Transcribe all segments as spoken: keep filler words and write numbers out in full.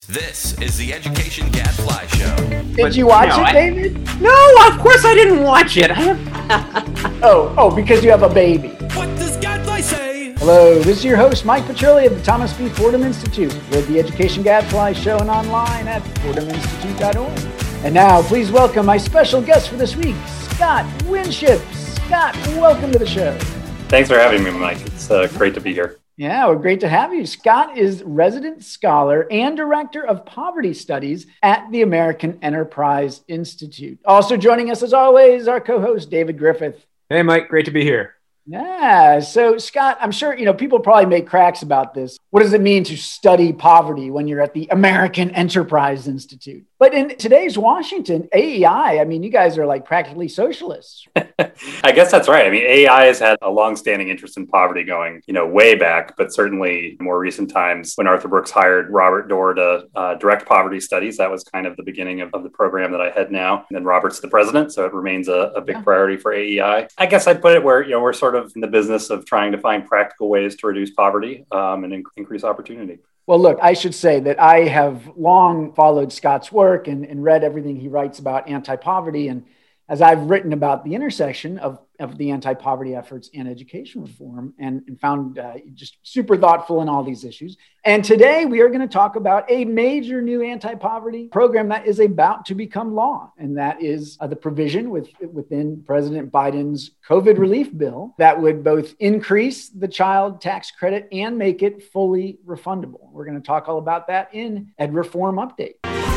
This is the Education Gadfly Show. Did but, you watch no, it, I, David? No, of course I didn't watch it. I have... oh, oh, because you have a baby. What does Gadfly say? Hello, this is your host, Mike Petrilli of the Thomas B. Fordham Institute. We're the Education Gadfly Show and online at fordham institute dot org. And now, please welcome my special guest for this week, Scott Winship. Scott, welcome to the show. Thanks for having me, Mike. It's uh, great to be here. Yeah, well, great to have you. Scott is resident scholar and director of poverty studies at the American Enterprise Institute. Also joining us, as always, our co-host, David Griffith. Hey, Mike, great to be here. Yeah. So, Scott, I'm sure, you know, people probably make cracks about this. What does it mean to study poverty when you're at the American Enterprise Institute? But in today's Washington, A E I, I mean, you guys are like practically socialists. I guess that's right. I mean, A E I has had a longstanding interest in poverty going, you know, way back, but certainly in more recent times when Arthur Brooks hired Robert Doar to uh, direct poverty studies, that was kind of the beginning of, of the program that I head now. And then Robert's the president, so it remains a, a big yeah. priority for A E I. I guess I'd put it where, you know, we're sort of in the business of trying to find practical ways to reduce poverty um, and in- increase opportunity. Well, look, I should say that I have long followed Scott's work and, and read everything he writes about anti-poverty. And as I've written about the intersection of, of the anti-poverty efforts and education reform and, and found uh, just super thoughtful in all these issues. And today we are going to talk about a major new anti-poverty program that is about to become law. And that is uh, the provision with, within President Biden's COVID relief bill that would both increase the child tax credit and make it fully refundable. We're going to talk all about that in Ed Reform Update.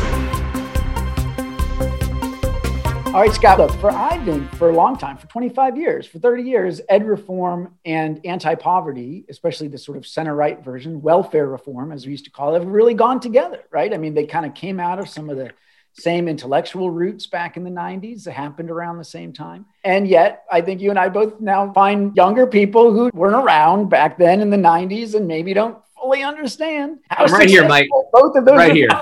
All right, Scott, look, for I've been for a long time, for twenty-five years, for thirty years, ed reform and anti-poverty, especially the sort of center-right version, welfare reform, as we used to call it, have really gone together, right? I mean, they kind of came out of some of the same intellectual roots back in the nineties that happened around the same time. And yet, I think you and I both now find younger people who weren't around back then in the nineties and maybe don't fully understand how I'm right here, Mike. Both of those right here.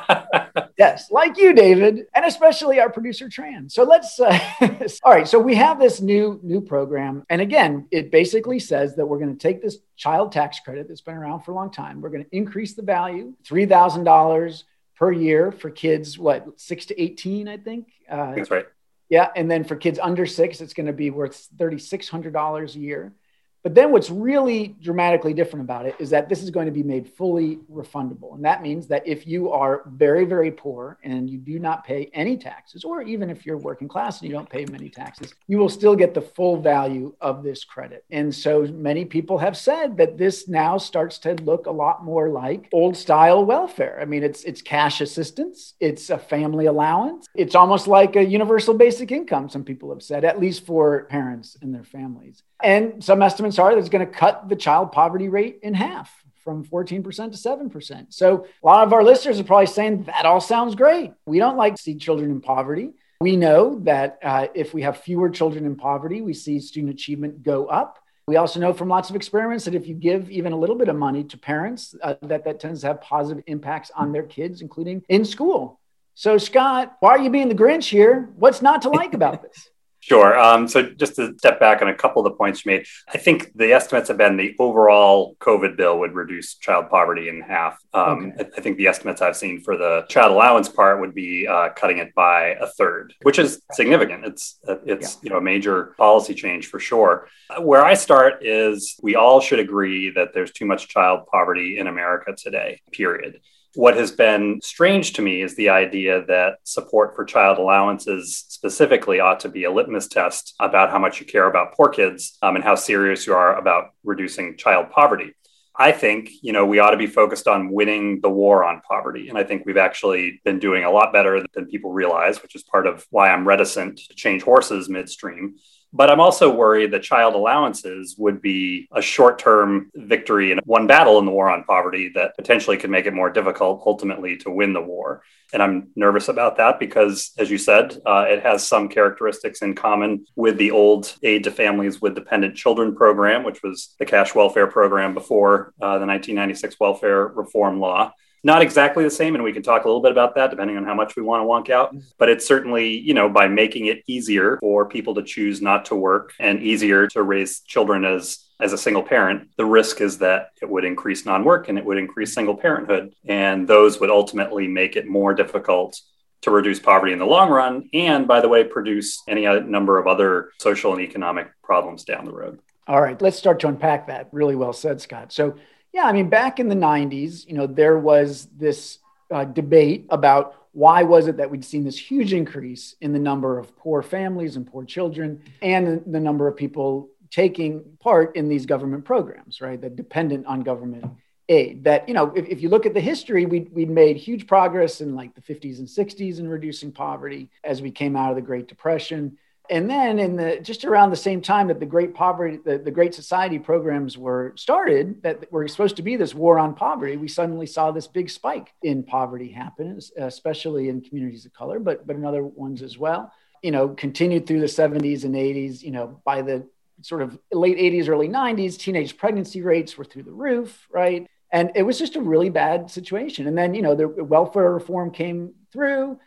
Yes, like you, David, and especially our producer, Tran. So let's, uh, all right, so we have this new new program. And again, it basically says that we're going to take this child tax credit that's been around for a long time. We're going to increase the value, three thousand dollars per year for kids, what, six to eighteen, I think? Uh, that's right. Yeah, and then for kids under six, it's going to be worth three thousand six hundred dollars a year. But then what's really dramatically different about it is that this is going to be made fully refundable. And that means that if you are very, very poor and you do not pay any taxes, or even if you're working class and you don't pay many taxes, you will still get the full value of this credit. And so many people have said that this now starts to look a lot more like old style welfare. I mean, it's it's cash assistance, it's a family allowance, it's almost like a universal basic income, some people have said, at least for parents and their families. And some estimates are that it's going to cut the child poverty rate in half from fourteen percent to seven percent. So a lot of our listeners are probably saying that all sounds great. We don't like to see children in poverty. We know that uh, if we have fewer children in poverty, we see student achievement go up. We also know from lots of experiments that if you give even a little bit of money to parents, uh, that that tends to have positive impacts on their kids, including in school. So Scott, why are you being the Grinch here? What's not to like about this? Sure. Um, so just to step back on a couple of the points you made, I think the estimates have been the overall COVID bill would reduce child poverty in half. Um, okay. I, I think the estimates I've seen for the child allowance part would be uh, cutting it by a third, which is significant. It's it's yeah. you know a major policy change for sure. Where I start is we all should agree that there's too much child poverty in America today, period. What has been strange to me is the idea that support for child allowances specifically ought to be a litmus test about how much you care about poor kids um, and how serious you are about reducing child poverty. I think, you know, we ought to be focused on winning the war on poverty. And I think we've actually been doing a lot better than people realize, which is part of why I'm reticent to change horses midstream. But I'm also worried that child allowances would be a short-term victory in one battle in the war on poverty that potentially could make it more difficult ultimately to win the war. And I'm nervous about that because, as you said, uh, it has some characteristics in common with the old Aid to Families with Dependent Children program, which was the cash welfare program before uh, the nineteen ninety-six welfare reform law. Not exactly the same, and we can talk a little bit about that depending on how much we want to wonk out. But it's certainly, you know, by making it easier for people to choose not to work and easier to raise children as as a single parent, the risk is that it would increase non-work and it would increase single parenthood. And those would ultimately make it more difficult to reduce poverty in the long run. And by the way, produce any number of other social and economic problems down the road. All right, let's start to unpack that. Really well said, Scott. So yeah, I mean, back in the nineties, you know, there was this uh, debate about why was it that we'd seen this huge increase in the number of poor families and poor children and the number of people taking part in these government programs, right? That dependent on government aid. That, you know, if, if you look at the history, we'd, we'd made huge progress in like the fifties and sixties in reducing poverty as we came out of the Great Depression. And then in the just around the same time that the Great Poverty, the, the Great Society programs were started, that were supposed to be this war on poverty, we suddenly saw this big spike in poverty happen, especially in communities of color, but but in other ones as well. You know, continued through the seventies and eighties. You know, by the sort of late eighties, early nineties, teenage pregnancy rates were through the roof, right? And it was just a really bad situation. And then, you know, the welfare reform came through.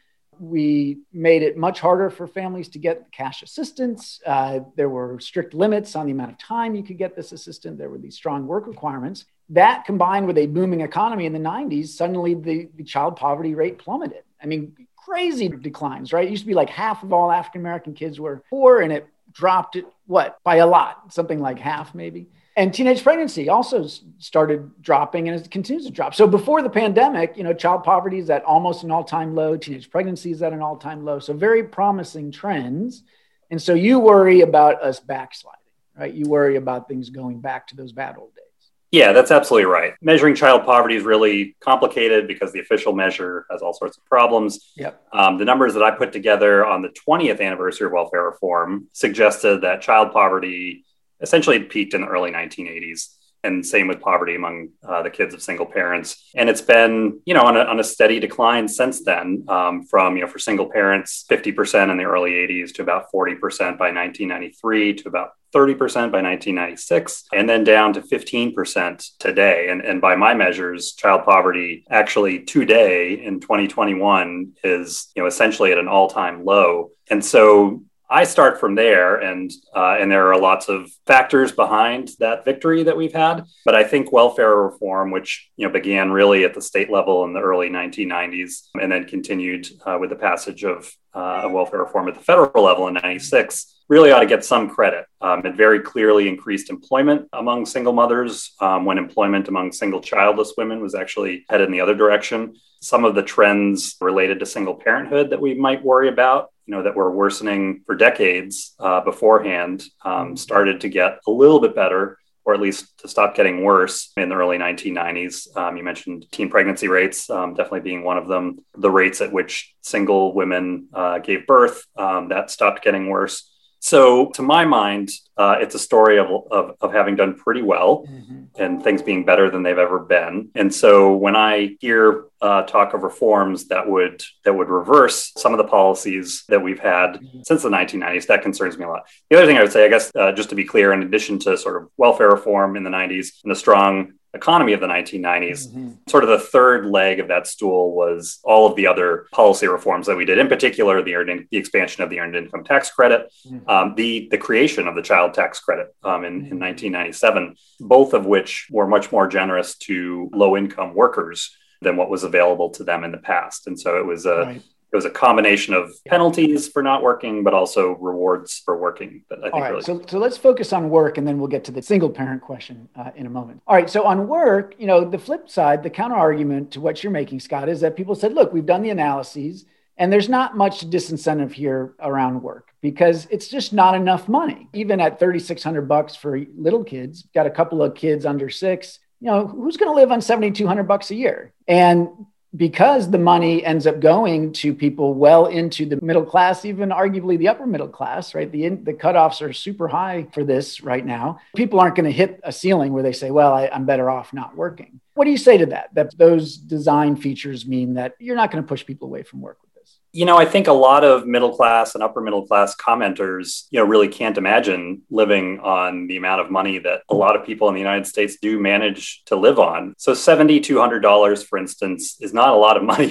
We made it much harder for families to get cash assistance. Uh, there were strict limits on the amount of time you could get this assistance. There were these strong work requirements. That combined with a booming economy in the nineties, suddenly the, the child poverty rate plummeted. I mean, crazy declines, right? It used to be like half of all African-American kids were poor, and it dropped it, what, by a lot, something like half maybe. And teenage pregnancy also started dropping, and it continues to drop. So before the pandemic, you know, child poverty is at almost an all-time low. Teenage pregnancy is at an all-time low. So very promising trends. And so you worry about us backsliding, right? You worry about things going back to those bad old days. Yeah, that's absolutely right. Measuring child poverty is really complicated because the official measure has all sorts of problems. Yep. Um, the numbers that I put together on the twentieth anniversary of welfare reform suggested that child poverty essentially peaked in the early nineteen eighties, and same with poverty among uh, the kids of single parents. And it's been, you know, on a, on a steady decline since then, um, from, you know, for single parents, fifty percent in the early eighties to about forty percent by nineteen ninety-three to about thirty percent by nineteen ninety-six, and then down to fifteen percent today. And, and by my measures, child poverty actually today in twenty twenty-one is, you know, essentially at an all-time low. And so I start from there, and uh, and there are lots of factors behind that victory that we've had. But I think welfare reform, which, you know, began really at the state level in the early nineteen nineties, and then continued uh, with the passage of uh, welfare reform at the federal level in ninety-six, really ought to get some credit. Um, it very clearly increased employment among single mothers, um, when employment among single childless women was actually headed in the other direction. Some of the trends related to single parenthood that we might worry about, you know, that were worsening for decades uh, beforehand, um, started to get a little bit better, or at least to stop getting worse in the early nineteen nineties. Um, you mentioned teen pregnancy rates, um, definitely being one of them. The rates at which single women uh, gave birth, um, that stopped getting worse. So to my mind, uh, it's a story of, of, of having done pretty well, mm-hmm. and things being better than they've ever been. And so when I hear uh, talk of reforms that would that would reverse some of the policies that we've had mm-hmm. since the nineteen nineties, that concerns me a lot. The other thing I would say, I guess, uh, just to be clear, in addition to sort of welfare reform in the nineties and the strong economy of the nineteen nineties, mm-hmm. sort of the third leg of that stool was all of the other policy reforms that we did, in particular, the, earned, the expansion of the earned income tax credit, mm-hmm. um, the, the creation of the child tax credit um, in, mm-hmm. in nineteen ninety-seven, both of which were much more generous to low-income workers than what was available to them in the past. And so it was a right. It was a combination of penalties for not working, but also rewards for working. That I think All right, really so, so let's focus on work, and then we'll get to the single parent question uh, in a moment. All right, so on work, you know, the flip side, the counter argument to what you're making, Scott, is that people said, look, we've done the analyses, and there's not much disincentive here around work because it's just not enough money. Even at thirty-six hundred bucks for little kids, got a couple of kids under six, you know, who's going to live on seventy-two hundred bucks a year? And because the money ends up going to people well into the middle class, even arguably the upper middle class, right? The, the cutoffs are super high for this right now. People aren't going to hit a ceiling where they say, well, I, I'm better off not working. What do you say to that? That those design features mean that you're not going to push people away from work with this? You know, I think a lot of middle class and upper middle class commenters, you know, really can't imagine living on the amount of money that a lot of people in the United States do manage to live on. So seven thousand two hundred dollars, for instance, is not a lot of money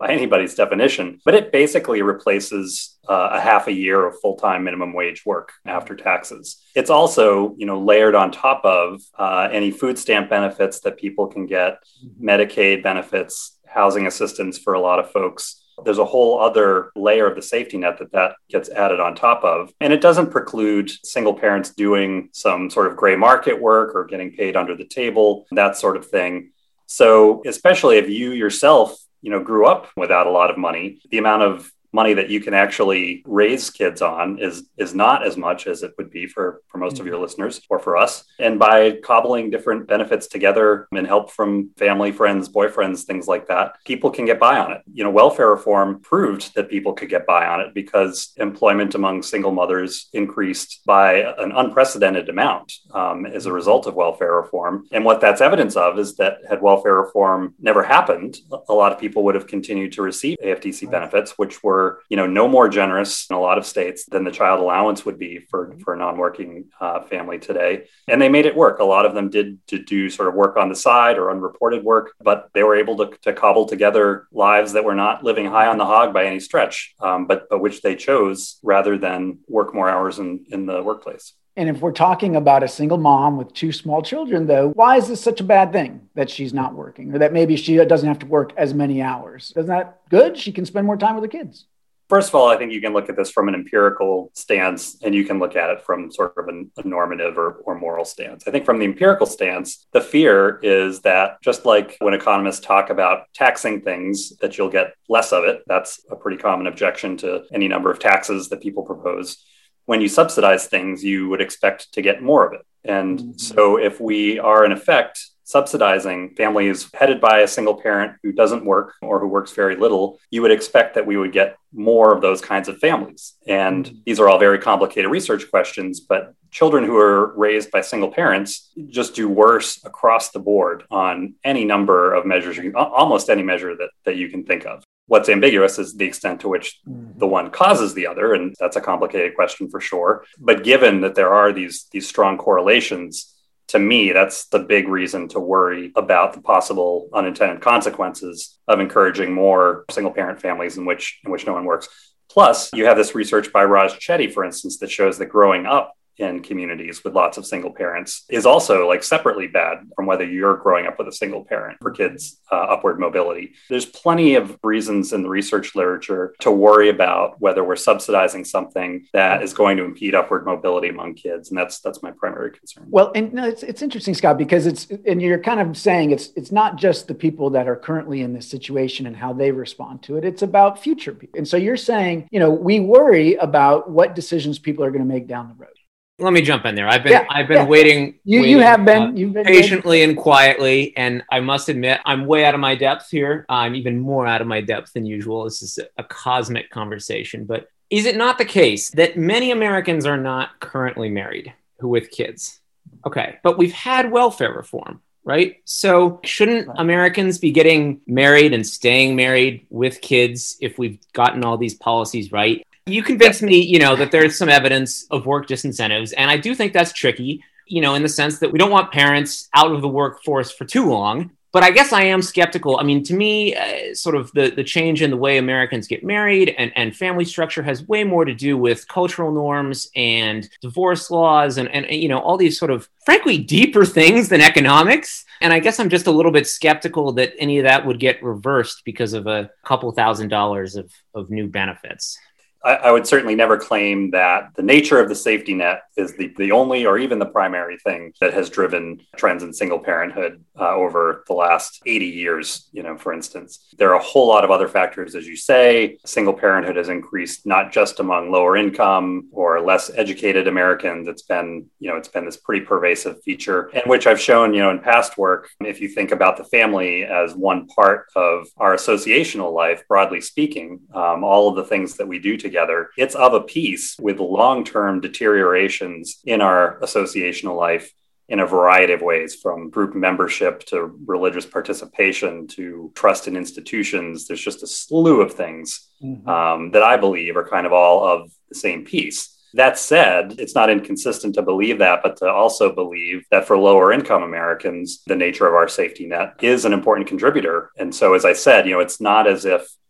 by anybody's definition, but it basically replaces uh, a half a year of full-time minimum wage work after taxes. It's also, you know, layered on top of uh, any food stamp benefits that people can get, Medicaid benefits, housing assistance for a lot of folks. There's a whole other layer of the safety net that that gets added on top of. And it doesn't preclude single parents doing some sort of gray market work or getting paid under the table, that sort of thing. So especially if you yourself, you know, grew up without a lot of money, the amount of money that you can actually raise kids on is is not as much as it would be for, for most of your listeners or for us. And by cobbling different benefits together and help from family, friends, boyfriends, things like that, people can get by on it. You know, welfare reform proved that people could get by on it because employment among single mothers increased by an unprecedented amount um, as a result of welfare reform. And what that's evidence of is that had welfare reform never happened, a lot of people would have continued to receive A F D C benefits, which were you know, no more generous in a lot of states than the child allowance would be for, for a non-working uh, family today. And they made it work. A lot of them did to do sort of work on the side or unreported work, but they were able to, to cobble together lives that were not living high on the hog by any stretch, um, but, but which they chose rather than work more hours in, in the workplace. And if we're talking about a single mom with two small children, though, why is this such a bad thing that she's not working or that maybe she doesn't have to work as many hours? Isn't that good? She can spend more time with her kids. First of all, I think you can look at this from an empirical stance, and you can look at it from sort of a, a normative or, or moral stance. I think from the empirical stance, the fear is that just like when economists talk about taxing things, that you'll get less of it. That's a pretty common objection to any number of taxes that people propose. When you subsidize things, you would expect to get more of it. And mm-hmm. so if we are in effect subsidizing families headed by a single parent who doesn't work or who works very little, you would expect that we would get more of those kinds of families. And mm-hmm. these are all very complicated research questions, but children who are raised by single parents just do worse across the board on any number of measures, almost any measure that, that you can think of. What's ambiguous is the extent to which mm-hmm. the one causes the other, and that's a complicated question for sure. But given that there are these, these strong correlations, to me, that's the big reason to worry about the possible unintended consequences of encouraging more single-parent families in which in which no one works. Plus, you have this research by Raj Chetty, for instance, that shows that growing up in communities with lots of single parents is also like separately bad from whether you're growing up with a single parent for kids' uh, upward mobility. There's plenty of reasons in the research literature to worry about whether we're subsidizing something that is going to impede upward mobility among kids. And that's that's my primary concern. Well, and no, it's it's interesting, Scott, because it's, and you're kind of saying it's it's not just the people that are currently in this situation and how they respond to it. It's about future people. And so you're saying, you know, we worry about what decisions people are going to make down the road. Let me jump in there. I've been yeah, I've been yeah. waiting. You waiting, you have been uh, you've been patiently waiting. and quietly, and I must admit I'm way out of my depth here. I'm even more out of my depth than usual. This is a cosmic conversation. But is it not the case that many Americans are not currently married who with kids? Okay, but we've had welfare reform, right? So shouldn't right. Americans be getting married and staying married with kids if we've gotten all these policies right? You convinced me, you know, that there's some evidence of work disincentives. And I do think that's tricky, you know, in the sense that we don't want parents out of the workforce for too long. But I guess I am skeptical. I mean, to me, uh, sort of the, the change in the way Americans get married and, and family structure has way more to do with cultural norms and divorce laws and, and, you know, all these sort of, frankly, deeper things than economics. And I guess I'm just a little bit skeptical that any of that would get reversed because of a couple thousand dollars of, of new benefits. I, I would certainly never claim that the nature of the safety net is the, the only or even the primary thing that has driven trends in single parenthood uh, over the last eighty years, you know, for instance. There are a whole lot of other factors, as you say. Single parenthood has increased not just among lower income or less educated Americans. It's been, you know, it's been this pretty pervasive feature, and which I've shown, you know, in past work. If you think about the family as one part of our associational life, broadly speaking, um, all of the things that we do together Together, it's of a piece with long-term deteriorations in our associational life in a variety of ways, from group membership to religious participation to trust in institutions. There's just a slew of things mm-hmm. um, that I believe are kind of all of the same piece. That said, it's not inconsistent to believe that, but to also believe that for lower income Americans, the nature of our safety net is an important contributor. And so, as I said, you know, it's not as if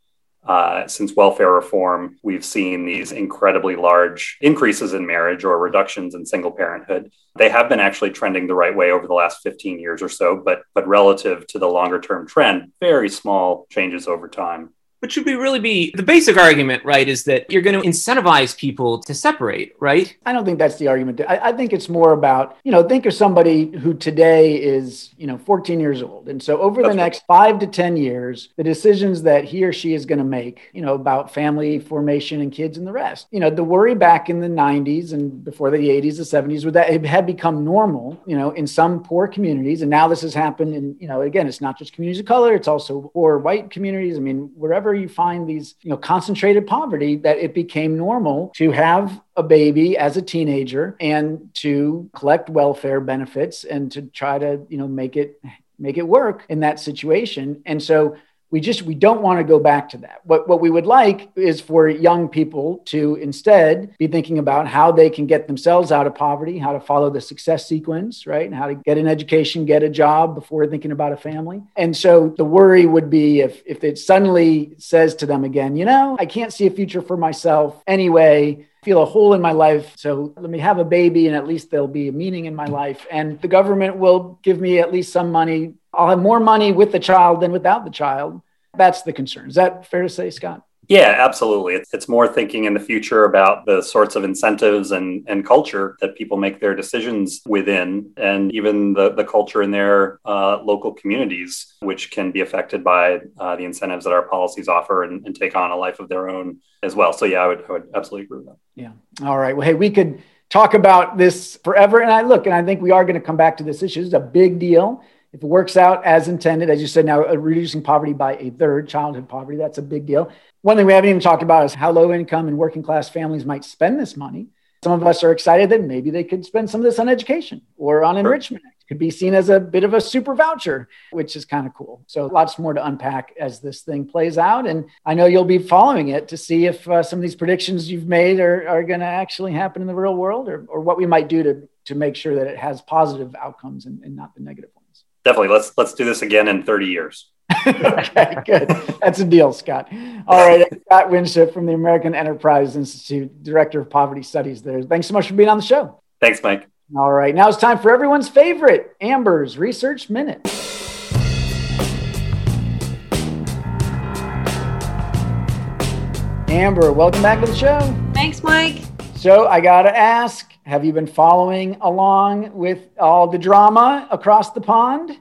Uh, since welfare reform, we've seen these incredibly large increases in marriage or reductions in single parenthood. They have been actually trending the right way over the last fifteen years or so, but but relative to the longer term trend, very small changes over time. But should we really be, the basic argument, right, is that you're going to incentivize people to separate, right? I don't think that's the argument. I, I think it's more about, you know, think of somebody who today is, you know, fourteen years old. And so over That's the right. next five to ten years, the decisions that he or she is going to make, you know, about family formation and kids and the rest, you know, the worry back in the nineties and before the eighties, the seventies, was that it had become normal, you know, in some poor communities. And now this has happened in, you know, again, it's not just communities of color, it's also poor white communities. I mean, wherever you find these, you know, concentrated poverty, that it became normal to have a baby as a teenager and to collect welfare benefits and to try to, you know, make it make it work in that situation. And so we just, we don't want to go back to that. What, what we would like is for young people to instead be thinking about how they can get themselves out of poverty, how to follow the success sequence, right? And how to get an education, get a job before thinking about a family. And so the worry would be if, if it suddenly says to them again, you know, I can't see a future for myself anyway, feel a hole in my life. So let me have a baby and at least there'll be a meaning in my life. And the government will give me at least some money. I'll have more money with the child than without the child. That's the concern. Is that fair to say, Scott? Yeah, absolutely. It's, it's more thinking in the future about the sorts of incentives and, and culture that people make their decisions within, and even the, the culture in their uh, local communities, which can be affected by uh, the incentives that our policies offer and, and take on a life of their own as well. So yeah, I would, I would absolutely agree with that. Yeah. All right. Well, hey, we could talk about this forever. And I look, and I think we are going to come back to this issue. It's a big deal. If it works out as intended, as you said, now uh, reducing poverty by a third, childhood poverty, that's a big deal. One thing we haven't even talked about is how low income and working class families might spend this money. Some of us are excited that maybe they could spend some of this on education or on enrichment. It could be seen as a bit of a super voucher, which is kind of cool. So lots more to unpack as this thing plays out. And I know you'll be following it to see if uh, some of these predictions you've made are, are going to actually happen in the real world, or, or what we might do to, to make sure that it has positive outcomes and, and not the negative ones. Definitely. Let's let's do this again in thirty years. Okay, good. That's a deal, Scott. All right. Scott Winship from the American Enterprise Institute, Director of Poverty Studies there. Thanks so much for being on the show. Thanks, Mike. All right. Now it's time for everyone's favorite, Amber's Research Minute. Amber, welcome back to the show. Thanks, Mike. So I got to ask, have you been following along with all the drama across the pond?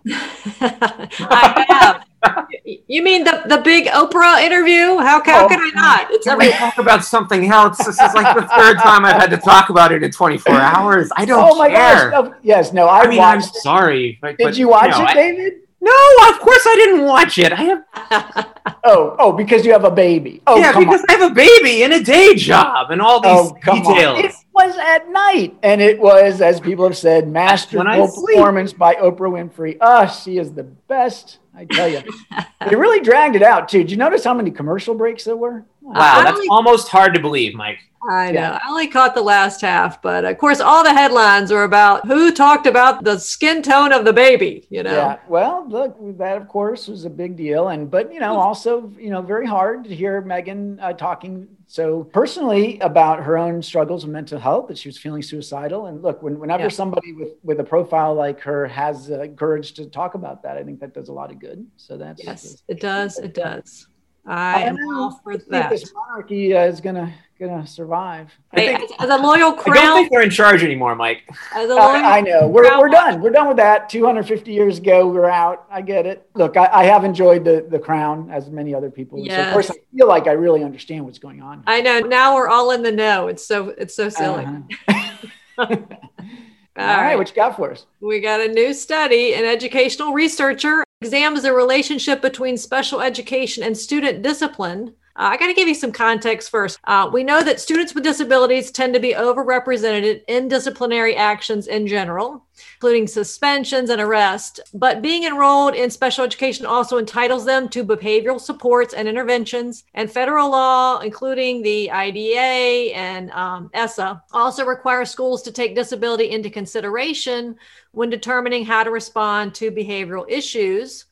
I have. You mean the, the big Oprah interview? How, how Oh. could I not? It's Can we every talk about something else? This is like the third time I've had to talk about it in twenty-four hours. I don't Oh my care. gosh. Oh, yes, no, I, I mean, I'm watched it. sorry. But, Did but, you watch know, it, I- David? No, of course I didn't watch it. I have Oh, oh, because you have a baby. Oh, yeah, come because on. I have a baby and a day job and all these Oh, come details. on. It was at night. And it was, as people have said, When I masterful sleep. performance by Oprah Winfrey. Ah, she is the best, I tell you. They really dragged it out, too. Did you notice how many commercial breaks there were? Wow, I that's only- almost hard to believe, Mike. I know. Yeah. I only caught the last half, but of course, all the headlines are about who talked about the skin tone of the baby, you know? Yeah, well, look, that of course was a big deal, and but you know, also you know, very hard to hear Meghan uh, talking so personally about her own struggles with mental health, that she was feeling suicidal. And look, when, whenever Yeah. somebody with with a profile like her has uh, courage to talk about that, I think that does a lot of good. So that's Yes, it does. It does. I am don't know. all for Let's see if that. this monarchy uh, is gonna gonna survive. Hey, think- as, as a loyal I don't crown, think they're in charge anymore, Mike. as a loyal, I, I know we're, Crown we're done. We're done with that. two hundred fifty years ago, we're out. I get it. Look, I, I have enjoyed the, the crown as many other people. So of course, I Yes. feel like I really understand what's going on. I know. Now we're all in the know. It's so it's so silly. Uh-huh. All All right, right. what you got for us? We got a new study. An educational researcher examines the relationship between special education and student discipline. Uh, I got to give you some context first. Uh, we know that students with disabilities tend to be overrepresented in disciplinary actions in general, including suspensions and arrest. But being enrolled in special education also entitles them to behavioral supports and interventions. And federal law, including the I D A and um, E S A, also requires schools to take disability into consideration when determining how to respond to behavioral issues.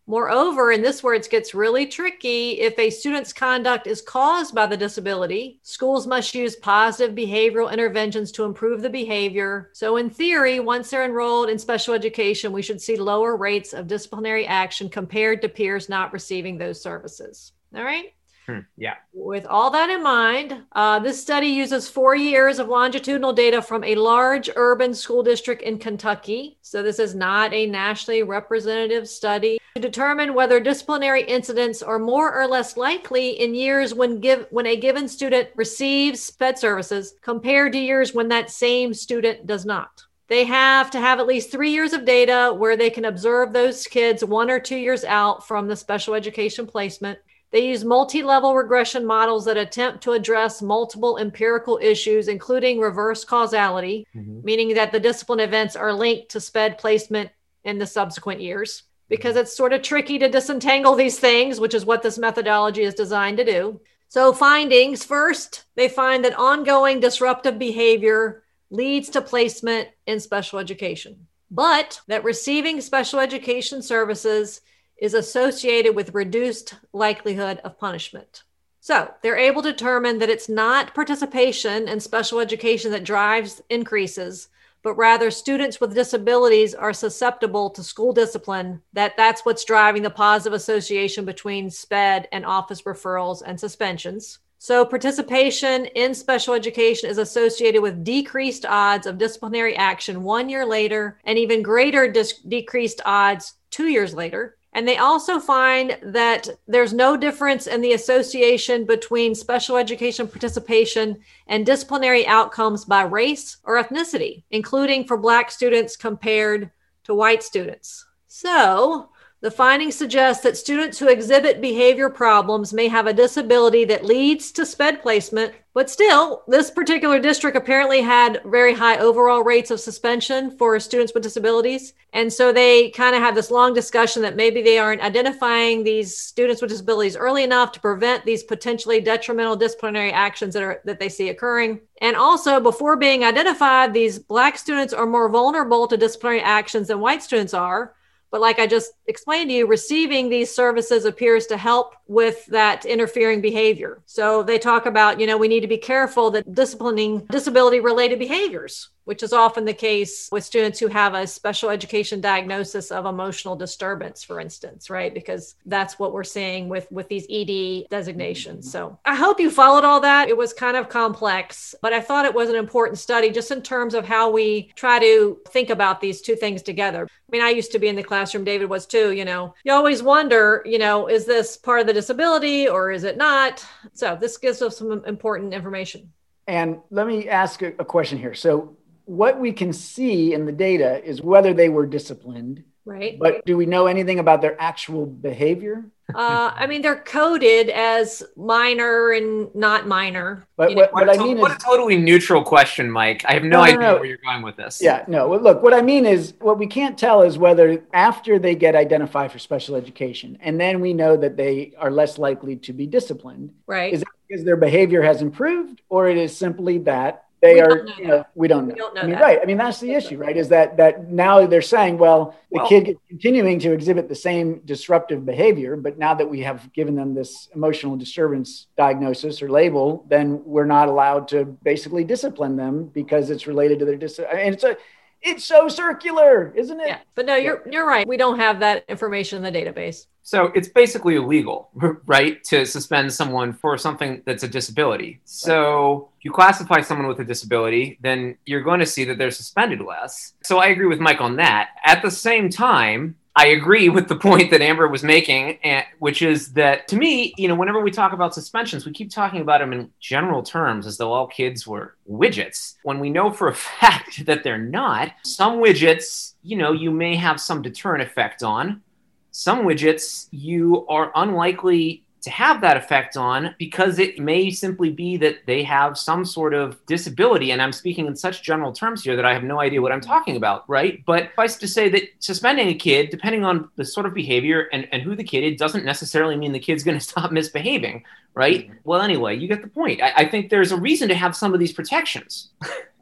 Moreover, and this where it gets really tricky, if a student's conduct is caused by the disability, schools must use positive behavioral interventions to improve the behavior. So in theory, once they're enrolled in special education, we should see lower rates of disciplinary action compared to peers not receiving those services. All right. Hmm, yeah. With all that in mind, uh, this study uses four years of longitudinal data from a large urban school district in Kentucky. So this is not a nationally representative study to determine whether disciplinary incidents are more or less likely in years when give when a given student receives SPED services compared to years when that same student does not. They have to have at least three years of data where they can observe those kids one or two years out from the special education placement. They use multi-level regression models that attempt to address multiple empirical issues, including reverse causality, mm-hmm. meaning that the discipline events are linked to SPED placement in the subsequent years. Because it's sort of tricky to disentangle these things, which is what this methodology is designed to do. So findings, first, they find that ongoing disruptive behavior leads to placement in special education, but that receiving special education services is associated with reduced likelihood of punishment. So they're able to determine that it's not participation in special education that drives increases, but rather students with disabilities are susceptible to school discipline, that that's what's driving the positive association between SPED and office referrals and suspensions. So participation in special education is associated with decreased odds of disciplinary action one year later and even greater dis- decreased odds two years later. And they also find that there's no difference in the association between special education participation and disciplinary outcomes by race or ethnicity, including for Black students compared to white students. So the findings suggest that students who exhibit behavior problems may have a disability that leads to SPED placement, but still, this particular district apparently had very high overall rates of suspension for students with disabilities. And so they kind of have this long discussion that maybe they aren't identifying these students with disabilities early enough to prevent these potentially detrimental disciplinary actions that are that they see occurring. And also, before being identified, these Black students are more vulnerable to disciplinary actions than white students are. But like I just explained to you, receiving these services appears to help with that interfering behavior. So they talk about, you know, we need to be careful that disciplining disability-related behaviors, which is often the case with students who have a special education diagnosis of emotional disturbance, for instance, right? Because that's what we're seeing with, with these E D designations. So I hope you followed all that. It was kind of complex, but I thought it was an important study just in terms of how we try to think about these two things together. I mean, I used to be in the classroom, David was too, you know, you always wonder, you know, is this part of the disability or is it not? So this gives us some important information. And let me ask a, a question here. So what we can see in the data is whether they were disciplined, right? But do we know anything about their actual behavior? Uh, I mean, they're coded as minor and not minor. But what, what, what I mean what is a totally neutral question, Mike. I have no, no, no idea no. where you're going with this. Yeah, no. Well, look, what I mean is what we can't tell is whether after they get identified for special education, and then we know that they are less likely to be disciplined. Right. Is it because their behavior has improved, or it is simply that they we are, you know, we don't know. We don't know I mean, that. right. I mean, that's the issue, right? Is that that now they're saying, well, the Well, kid is continuing to exhibit the same disruptive behavior, but now that we have given them this emotional disturbance diagnosis or label, then we're not allowed to basically discipline them because it's related to their dis. And it's a, it's so circular, isn't it? Yeah, but no, you're you're right. We don't have that information in the database. So it's basically illegal, right, to suspend someone for something that's a disability. So if you classify someone with a disability, then you're going to see that they're suspended less. So I agree with Mike on that. At the same time, I agree with the point that Amber was making, which is that, to me, you know, whenever we talk about suspensions, we keep talking about them in general terms as though all kids were widgets, when we know for a fact that they're not. Some widgets, you know, you may have some deterrent effect on. Some widgets you are unlikely to have that effect on because it may simply be that they have some sort of disability. And I'm speaking in such general terms here that I have no idea what I'm talking about, right? But suffice to say that suspending a kid, depending on the sort of behavior and, and who the kid is, doesn't necessarily mean the kid's going to stop misbehaving, right? Mm-hmm. Well, anyway, you get the point. I, I think there's a reason to have some of these protections.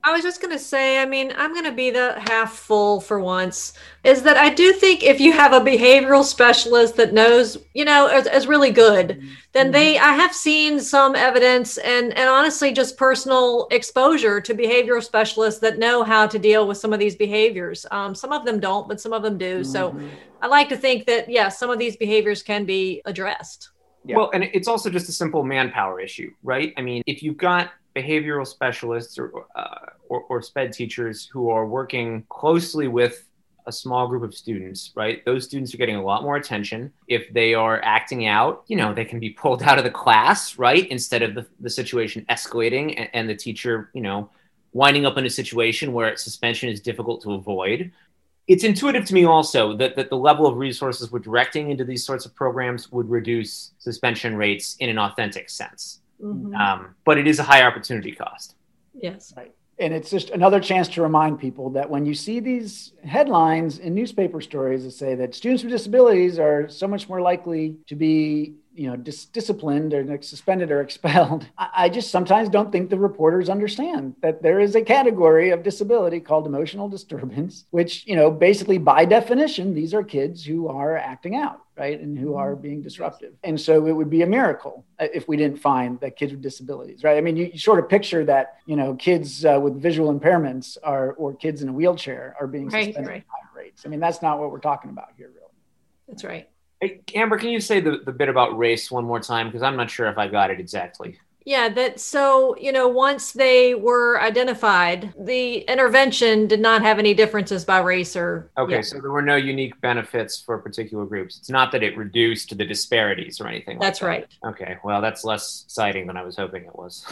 I was just going to say, I mean, I'm going to be the half full for once, is that I do think if you have a behavioral specialist that knows, you know, is, is really good, then they, I have seen some evidence and, and honestly, just personal exposure to behavioral specialists that know how to deal with some of these behaviors. Um, some of them don't, but some of them do. Mm-hmm. So I like to think that, yeah, some of these behaviors can be addressed. Yeah. Well, and it's also just a simple manpower issue, right? I mean, if you've got behavioral specialists or, uh, or or sped teachers who are working closely with a small group of students, right? Those students are getting a lot more attention. If they are acting out, you know, they can be pulled out of the class, right? Instead of the, the situation escalating and, and the teacher, you know, winding up in a situation where suspension is difficult to avoid. It's intuitive to me also that, that the level of resources we're directing into these sorts of programs would reduce suspension rates in an authentic sense. Mm-hmm. Um, but it is a high opportunity cost. Yes. Right. And it's just another chance to remind people that when you see these headlines in newspaper stories that say that students with disabilities are so much more likely to be, you know, dis- disciplined or like, suspended or expelled, I-, I just sometimes don't think the reporters understand that there is a category of disability called emotional disturbance, which, you know, basically by definition, these are kids who are acting out, right? And who are being disruptive. And so it would be a miracle if we didn't find that kids with disabilities, right? I mean, you, you sort of picture that, you know, kids uh, with visual impairments are, or kids in a wheelchair are being right, suspended right. at high rates. I mean, that's not what we're talking about here, really. That's right. Hey, Amber, can you say the, the bit about race one more time? Because I'm not sure if I got it exactly. Yeah, that so, you know, once they were identified, the intervention did not have any differences by race or. Okay, yeah. So there were no unique benefits for particular groups. It's not that it reduced the disparities or anything That's like that. right. Okay, well, that's less exciting than I was hoping it was.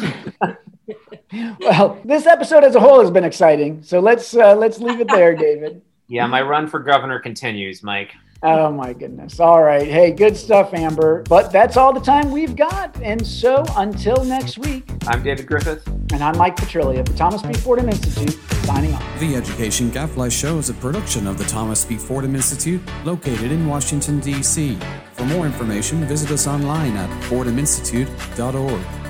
Well, this episode as a whole has been exciting. So let's uh, let's leave it there, David. Yeah, my run for governor continues, Mike. Oh my goodness. All right. Hey, good stuff, Amber. But that's all the time we've got. And so until next week. I'm David Griffith. And I'm Mike Petrilli of the Thomas B. Fordham Institute, signing off. The Education Gadfly Show is a production of the Thomas B. Fordham Institute, located in Washington, D C. For more information, visit us online at fordham institute dot org.